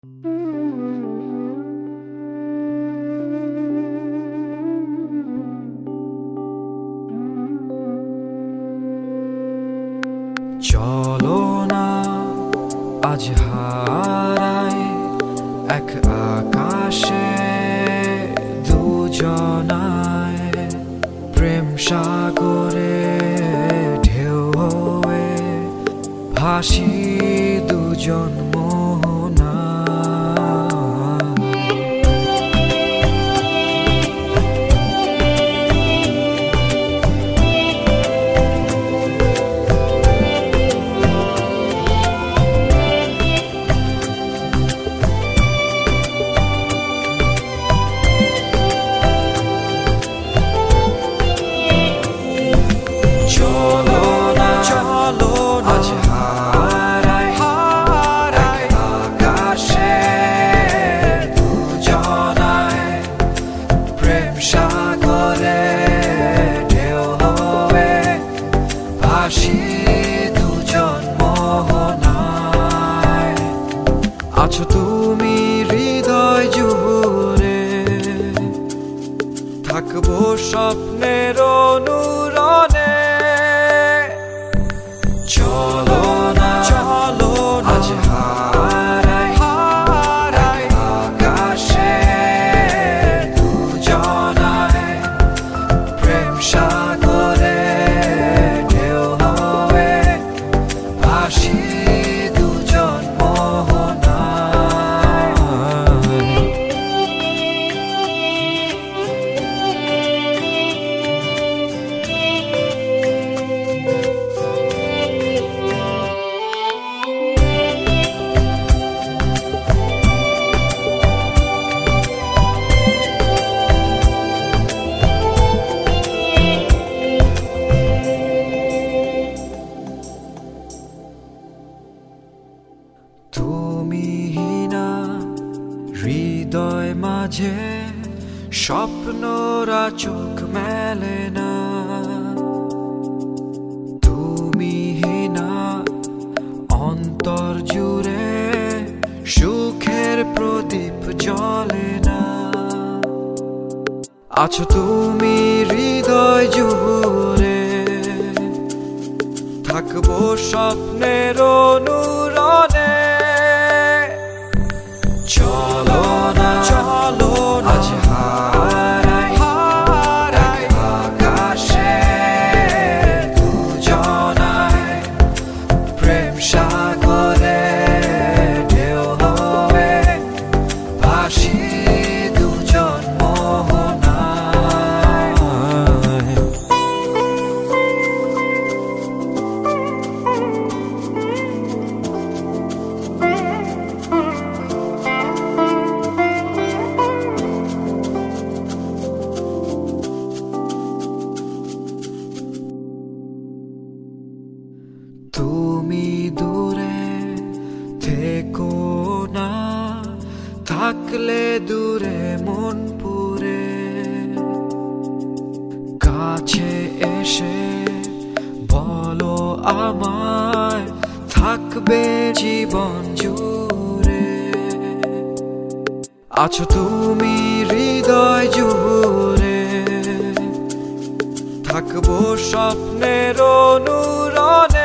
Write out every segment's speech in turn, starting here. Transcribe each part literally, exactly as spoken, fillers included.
চলো না আজ হারাই এক আকাশে দুজনায়, প্রেম সাগরে ঢেউ হয়ে ভাসি দুজন মোহনা। আছো তুমি হৃদয় জুড়ে, থাকবো স্বপ্নের অনুরণে। চলো না চলো আজ হারাই হারাই আকাশে দুজনায়, প্রেম সাগরে ঢেউ হয়ে ভাসি দুজন মোহনা। তুমি না হৃদয় মাঝে স্বপ্নরা চোখ মেলে না, তুমি না অন্তর জুড়ে সুখের প্রদীপ জ্বলে না। আছো তুমি হৃদয় জুড়ে, থাকবো স্বপ্নের অনুরণে। চলো না চলো আজ হারাই হারাই আকাশে দুজনায়, প্রেম সাগরে ঢেউ হয়ে ভাসি দুজন মোহনায়। তুমি দূরে থেকো না, থাকলে দূরে মন পুরে, কাছে এসে বলো আমায় থাকবে জীবন জুড়ে। আছো তুমি হৃদয় জুড়ে, থাকবো স্বপ্নের অনুরণে।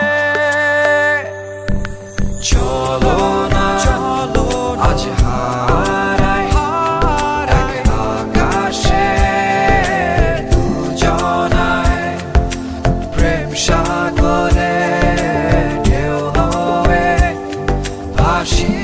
চলো না চলো আজ হারাই হারাই আকাশে দুজনায়, প্রেম সাগরে ঢেউ হয়ে ভাসি